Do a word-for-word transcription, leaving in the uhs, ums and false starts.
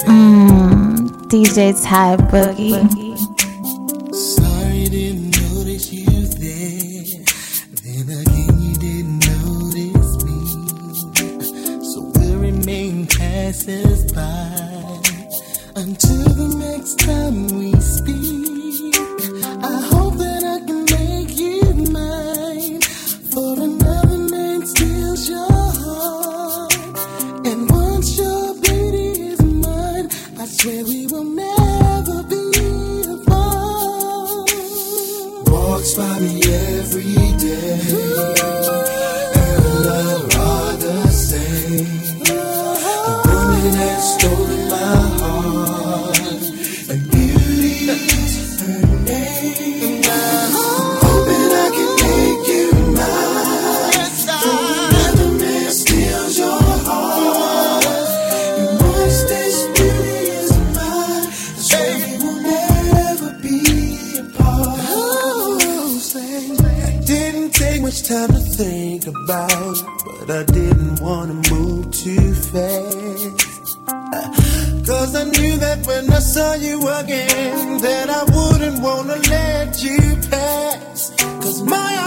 Mmm, D J Ty Boogie. Sorry, didn't notice you there. Then again, you didn't notice me. So we'll remain passers by until the next time we speak. I hope that I can make you mine. For another man steals your heart, and once your beauty is mine, I swear we will never be apart. Walks by me every day, and love are the same. The woman that stole my heart, and beauty is her name. I'm hoping I can make you mine. For another man steals your heart, and once this beauty is mine, I swear we will never be apart. Oh, say, I didn't take much time to think about, but I didn't want to move too fast. Cause I knew that when I saw you again, that I wouldn't wanna let you pass. Cause my